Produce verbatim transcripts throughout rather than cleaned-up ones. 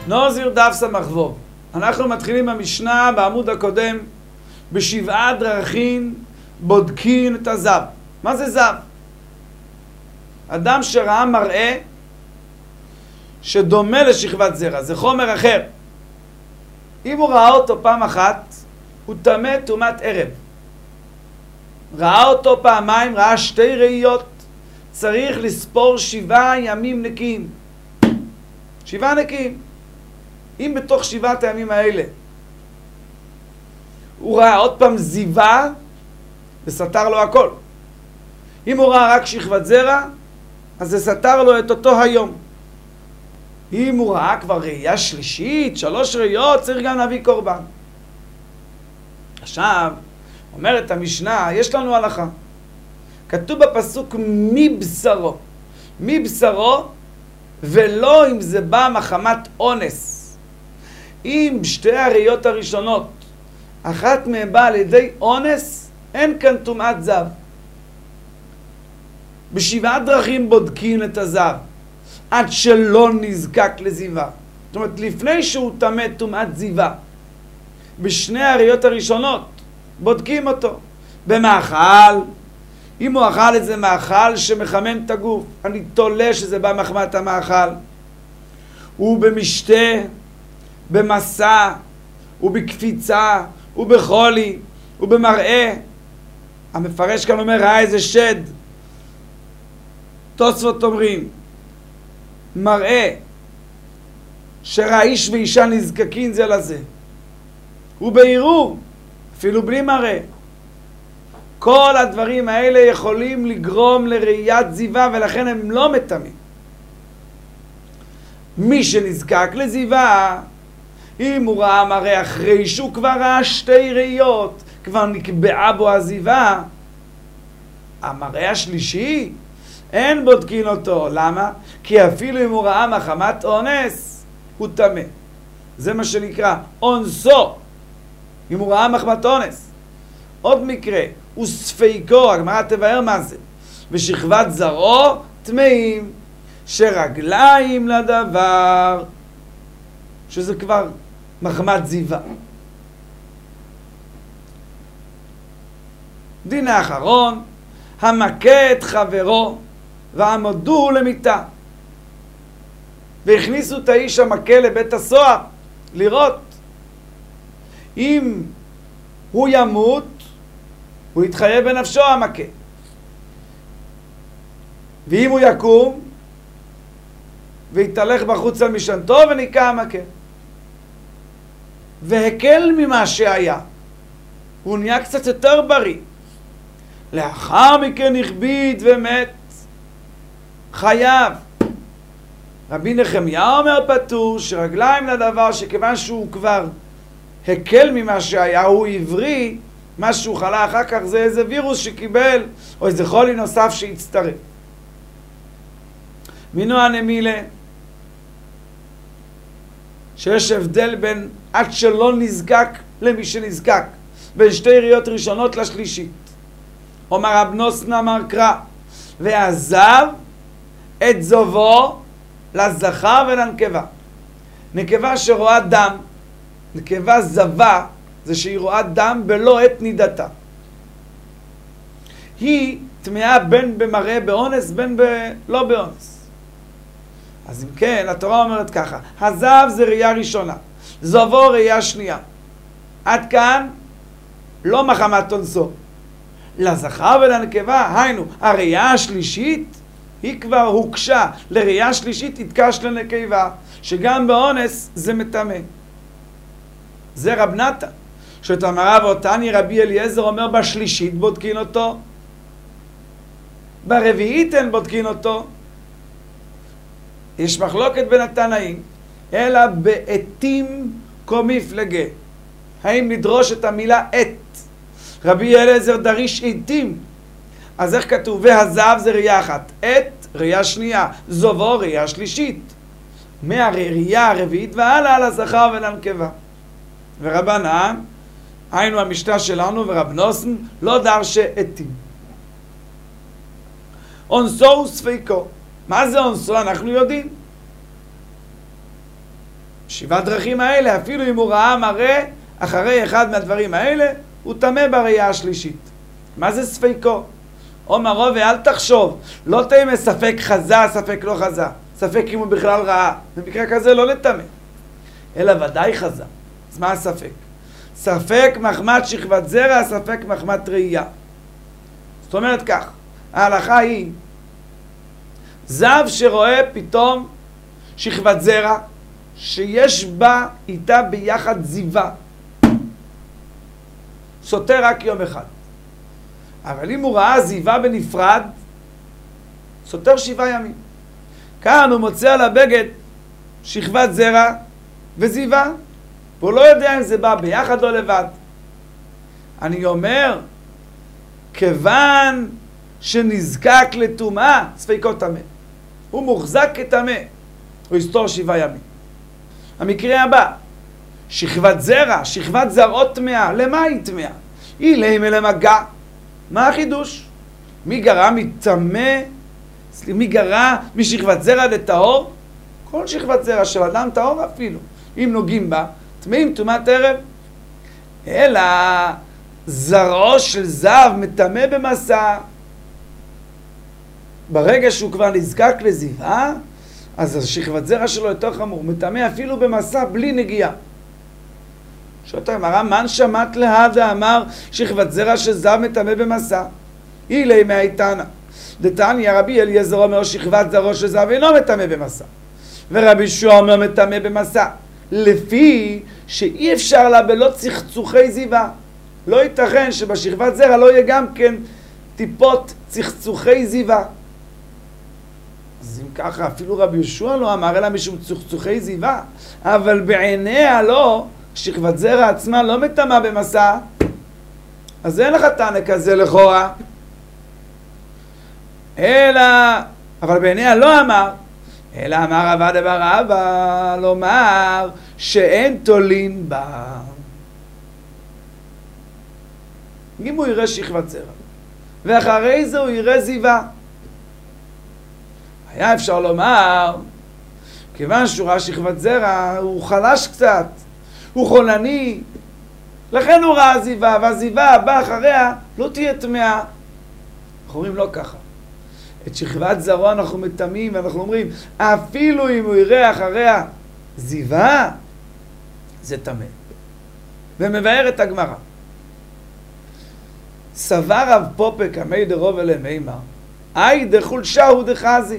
נוזיר דף סמ"ו. אנחנו מתחילים במשנה בעמוד הקודם, בשבעה דרכים בודקים את הזב. מה זה זב? אדם שראה מראה שדומה לשכבת זרע, זה חומר אחר. אם הוא ראה אותו פעם אחת, הוא טמא טומאת ערב. ראה אותו פעמיים, ראה שתי ראיות, צריך לספור שבעה ימים נקיים. שבעה נקיים. אם בתוך שבעת הימים האלה הוא ראה עוד פעם זיווה, וסתר לו הכל. אם הוא ראה רק שכבת זרע, אז זה סתר לו את אותו היום. אם הוא ראה כבר ראייה שלישית, שלוש ראיות, צריך גם להביא קורבן. עכשיו, אומרת המשנה, יש לנו הלכה. כתוב בפסוק מבשרו. מבשרו, ולא אם זה בא מחמת אונס. אם שתי הראיות הראשונות, אחת מהן באה על ידי אונס, אין כאן טומאת זב. בשבעה דרכים בודקים את הזב, עד שלא נזקק לזיווה. זאת אומרת, לפני שהוא טמא טומאת זיווה, בשני הראיות הראשונות, בודקים אותו. במאכל, אם הוא אכל איזה מאכל שמחמם את הגוף, אני תולה שזה בא מחמת המאכל. ובמשתה, במסע, ובקפיצה, ובחולי, ובמראה. המפרש כאן אומר, ראה איזה שד. תוספות אומרים, מראה שראה איש ואישה נזקקים זה לזה. ובעירום, אפילו בלי מראה. כל הדברים האלה יכולים לגרום לראיית זיווה, ולכן הם לא מטמאים. מי שנזקק לזיווה, אם הוא ראה מראה אחרי שהוא כבר ראה שתי ראיות, כבר נקבעה בו הזיווה, המראה השלישי, אין בודקין אותו. למה? כי אפילו אם הוא ראה מחמת אונס, הוא טמא. זה מה שנקרא אונסו. אם הוא ראה מחמת אונס. עוד מקרה, הוא ספיקו, הגמרא תבאר מה זה. ושכבת זרעו טמאים, שרגליים לדבר, שזה כבר מחמת זיווה. דין האחרון, המכה את חברו ועמדו למיטה. והכניסו את האיש המכה לבית הסוהר לראות. אם הוא ימות, הוא יתחייב בנפשו המכה. ואם הוא יקום, ויתהלך בחוץ על משענתו וניקה המכה. והקל ממה שהיה. הוא נהיה קצת יותר בריא. לאחר מכן הכביד ומת. חייב. רבי נחמיה אומר פטור שרגליים לדבר, שכיוון שהוא כבר הקל ממה שהיה, הוא עברי, מה שהוא חלה אחר כך זה איזה וירוס שקיבל, או איזה חולי נוסף שהצטרף. מינו הנמילה, שיש הבדל בין עד שלא נזקק למי שנזקק, בין שתי ראיות ראשונות לשלישית. אומר רב נוסן אמר קרא, ועזב את זובו לזכר ולנקבה. נקבה שרואה דם, נקבה זבה, זה שהיא רואה דם בלא עת נידתה. היא טמאה בין במראה באונס, בין ב... לא באונס. אז אם כן, התורה אומרת ככה, הזב זה ראייה ראשונה, זובו ראייה שנייה. עד כאן לא מחמת אונסו. לזכר ולנקבה, היינו, הראייה השלישית היא כבר הוקשה. לראייה שלישית התקש לנקבה, שגם באונס זה מטמא. זה רב נתן. שאת אמרה ואותני רבי אליעזר אומר בשלישית בודקין אותו, ברביעית אין בודקין אותו. יש מחלוקת בין התנאים, אלא בעתים כמפלגה. האם לדרוש את המילה עת? רבי אליעזר דריש עתים. אז איך כתוב? והזב זה ראייה אחת, עת ראייה שנייה, זובו ראייה שלישית. מהראייה הרביעית והלאה על הזכר ולנקבה. ורבנן, היינו המשנה שלנו ורב נוסן, לא דרש עתים. אונסו וספיקו. מה זה אונסו? אנחנו יודעים. שבעת דרכים האלה, אפילו אם הוא ראה מראה אחרי אחד מהדברים האלה, הוא טמא בראייה השלישית. מה זה ספקו? אומר רובה, אל תחשוב, לא תהיה ספק חזה, ספק לא חזה, ספק אם הוא בכלל ראה, במקרה כזה לא לטמא, אלא ודאי חזה. אז מה הספק? ספק מחמת שכבת זרע, ספק מחמת ראייה. זאת אומרת כך, ההלכה היא, זב שרואה פתאום שכבת זרע, שיש בה איתה ביחד זיווה, סותר רק יום אחד. אבל אם הוא ראה זיווה בנפרד, סותר שבעה ימים. כאן הוא מוצא על הבגד שכבת זרע וזיווה, והוא לא יודע אם זה בא ביחד או לבד. אני אומר, כיוון שנזקק לטומאה, ספקו טמא. הוא מוחזק כטמא, הוא יסתור שבעה ימים. המקרה הבא, שכבת זרע, שכבת זרעות טמאה, למה היא טמאה? היא לימה למגע. מה החידוש? מי גרע מטמא, מי גרע משכבת זרע לטהור? כל שכבת זרע של אדם טהור אפילו. אם נוגעים בה, טמאים טומאת ערב. אלא זרעו של זב מטמא במסע. ברגע שהוא כבר נזקק לזיווה, אז השכבת זרע שלו יותר חמור, מטמא אפילו במסע בלי נגיעה. שואלת הגמרא, מן שמעת לה ואמר שכבת זרע של זב מטמא במסע? אילי מהאיתנא דתניא רבי אליעזר אומר שכבת זרעו של זב אינו מטמא במסע, ורבי יהושע אומר מטמא במסע, לפי שאי אפשר לה בלא צחצוחי זיווה. לא ייתכן שבשכבת זרע לא יהיה גם כן טיפות צחצוחי זיווה. אז אם ככה אפילו רבי יהושע לא אמר אלא משום צחצוחי זיווה, אבל בעיניה לא, שכבת זרע עצמה לא מטמאה במסע, אז אין לך טענה כזה לכאורה. אלא, אבל בעיניה לא אמר, אלא אמר רבא דבר רבא, לומר שאין תולין בה. אם הוא יראה שכבת זרע, ואחרי זה הוא יראה זיווה, היה אפשר לומר, כיוון שהוא ראה שכבת זרע, הוא חלש קצת, הוא חולני, לכן הוא ראה זיווה, והזיווה הבאה אחריה לא תהיה טמאה. אנחנו אומרים לא ככה. את שכבת זרוע אנחנו מטמאים, ואנחנו אומרים, אפילו אם הוא יראה אחריה זיווה, זה טמא. ומבאר את הגמרא. סבר רב פופק המי דרוב אלה מימר, אי דחולשה הוא דחזי.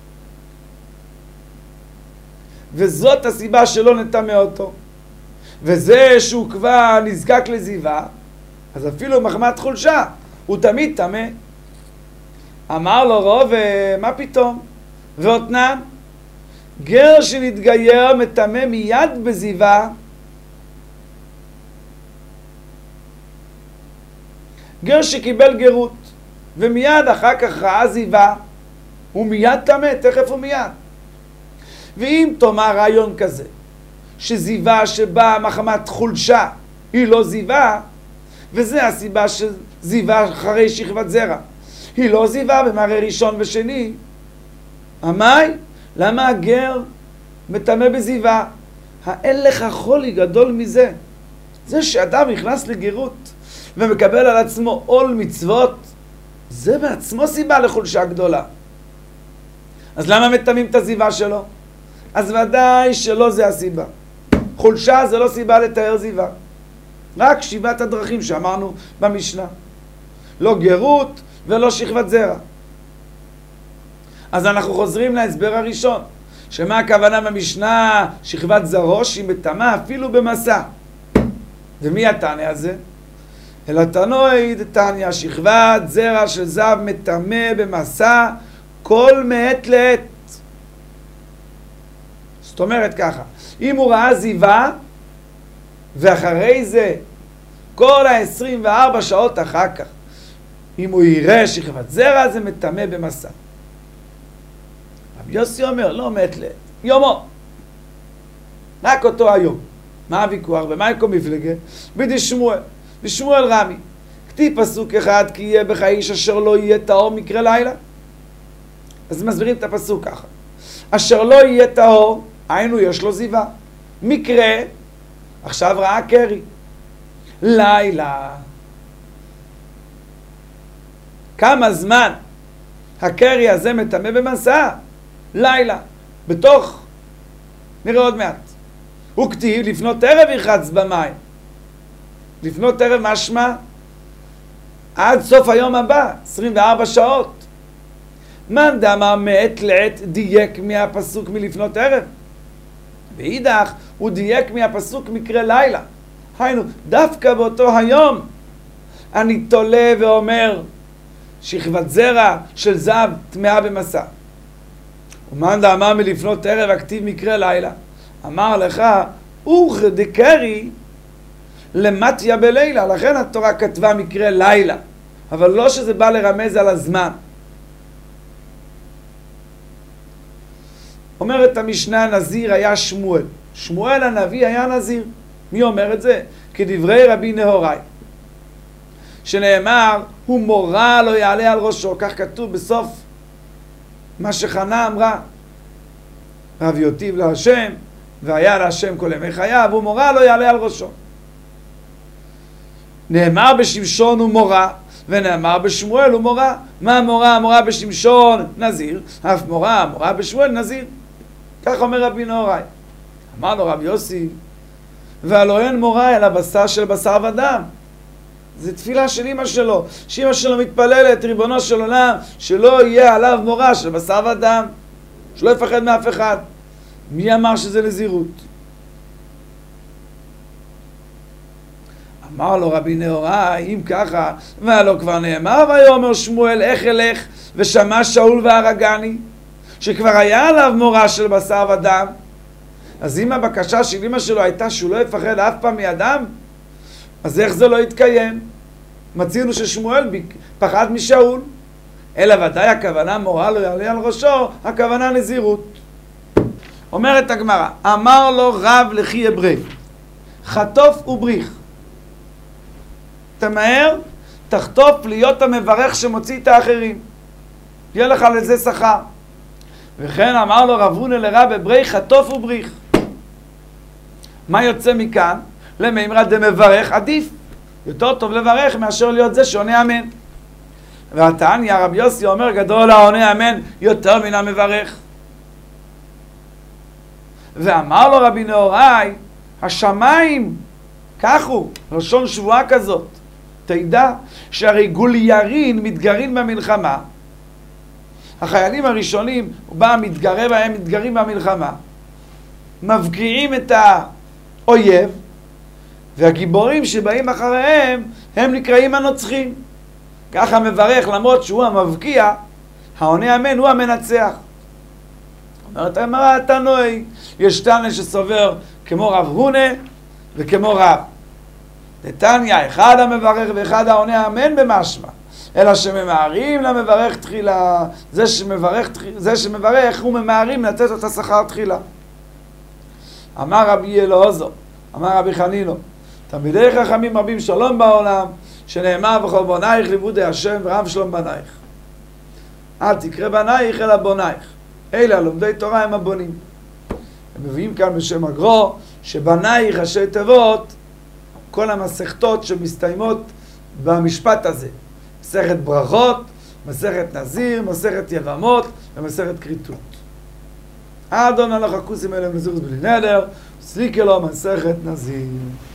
וזאת הסיבה שלא נטמא אותו. וזה שהוא כבר נזקק לזיווה, אז אפילו מחמת חולשה, הוא תמיד טמא. אמר לו רוב, מה פתאום? ואותנן, גר שנתגייר מטמא מיד בזיווה, גר שקיבל גרות, ומיד אחר כך ראה זיווה, הוא מיד טמא, תכף הוא מיד. ואם תאמר רעיון כזה, שזיווה שבאה מחמת חולשה היא לא זיווה, וזה הסיבה שזיווה אחרי שכבת זרע היא לא זיווה במראה ראשון ושני, אמי, למה הגר מטמא בזיווה? האין לך חולי גדול מזה. זה שאדם נכנס לגרות ומקבל על עצמו עול מצוות, זה בעצמו סיבה לחולשה גדולה. אז למה מטמאים את הזיווה שלו? אז ודאי שלא זה הסיבה. חולשה זה לא סיבה לתאר זיווה. רק שבעת הדרכים שאמרנו במשנה. לא גרות ולא שכבת זרע. אז אנחנו חוזרים להסבר הראשון. שמה הכוונה במשנה? שכבת זרעו שהיא מטמאה אפילו במסע. ומי התניא הזה? אלא תנאי דתניא, שכבת זרע של זב מטמא במסע כל מעת לעת. זאת אומרת ככה, אם הוא ראה זיווה, ואחרי זה, כל ה-עשרים וארבע שעות אחר כך, אם הוא יראה שכבת זרע, זה מטמא במסע. רבי יוסי אומר, לא מת לעת, יומו. רק אותו היום. מה הוויכוח? ומה יקום מפלגה? בידי שמואל. ושמואל רמי. כתיב פסוק אחד, כי יהיה בך איש אשר לא יהיה טהור מקרה לילה. אז מסבירים את הפסוק ככה. אשר לא יהיה טהור, היינו יש לו זיווה. מקרה, עכשיו ראה קרי. לילה. כמה זמן הקרי הזה מטמא במסע? לילה. בתוך, נראה עוד מעט. הוא כתיב, לפנות ערב ירחץ במים. לפנות ערב משמע עד סוף היום הבא, עשרים וארבע שעות. מאן דאמר מעת לעת דייק מהפסוק מלפנות ערב. ואידך הוא דייק מהפסוק מקרה לילה. היינו, דווקא באותו היום אני תולה ואומר שכבת זרע של זהב טמאה במסע. ומאן דאמר מלפנות ערב הכתיב מקרה לילה. אמר לך, אוך דקרי למטיה בלילה. לכן התורה כתבה מקרה לילה, אבל לא שזה בא לרמז על הזמן. אומרת המשנה, נזיר היה שמואל. שמואל הנביא היה נזיר. מי אומר את זה? כדברי רבי נהוראי, שנאמר, הוא מורה לא יעלה על ראשו. כך כתוב בסוף מה שחנה אמרה, רב יוטיב להשם והיה להשם כל ימי חייו, הוא מורה לא יעלה על ראשו. נאמר בשמשון הוא מורה, ונאמר בשמואל הוא מורה. מה מורה? מורה בשמשון נזיר, אף מורה, מורה בשמואל נזיר. כך אומר רבי נהוראי. אמר לו רב יוסי, והלא אין מורה אלא בשר של בשר ודם. זה תפילה של אמא שלו, שאמא שלו מתפללת, ריבונו של עולם, שלא יהיה עליו מורה של בשר ודם, שלא יפחד מאף אחד. מי אמר שזה נזירות? אמר לו רבי נהוראי, אם ככה, והלא כבר נאמר, ויאמר שמואל איך אלך ושמע שאול והרגני, שכבר היה עליו מורה של בשר ודם. אז אם הבקשה של אמא שלו הייתה שהוא לא יפחד אף פעם מאדם, אז איך זה לא יתקיים? מצינו ששמואל פחד משאול, אלא ודאי הכוונה מורה לא יעלה על ראשו, הכוונה נזירות. אומרת הגמרא, אמר לו רב לחי אברי, חטוף ובריך. תמהר, תחטוף להיות המברך שמוציא את האחרים. יהיה לך לזה שכר. וכן אמר לו רב הונא לרב אברי, חטוף ובריך. מה יוצא מכאן? למימרא דמברך עדיף. יותר טוב לברך מאשר להיות זה שעונה אמן. והתניא רבי יוסי אומר גדול העונה אמן יותר מן המברך. ואמר לו רבי נהוראי, השמיים, כך הוא, לשון שבועה כזאת, תדע שהרי גוליירין מתגרין במלחמה. החיילים הראשונים, הוא בא מתגרה בהם, מתגרים במלחמה, מבקיעים את האויב, והגיבורים שבאים אחריהם הם נקראים הנוצחים. ככה מברך, למרות שהוא המבקיע, העונה אמן הוא המנצח. אומרת אמרה התנאי, יש תנא שסובר כמו רב הונא וכמו רב. לתניא אחד המברך ואחד העונה אמן במשמע, אלא שממהרים למברך תחילה. זה שמברך, זה שמברך הוא ממהרים לתת את השכר תחילה. אמר רבי אלעזר, אמר רבי חנינו, תלמידי חכמים רבים שלום בעולם, שנאמר וכל בונייך לימודי השם ורב שלום בנייך. אל תקרא בנייך אלא בונייך. אלה לומדי תורה הם הבונים. הם מביאים כאן בשם הגרו שבנייך ראשי תיבות כל המסכתות שמסתיימות במשפט הזה. מסכת ברכות, מסכת נזיר, מסכת יבמות ומסכת כריתות. אדון הלכה כוסים אלה מזירוס בלי נדר, סליקה לו מסכת נזיר.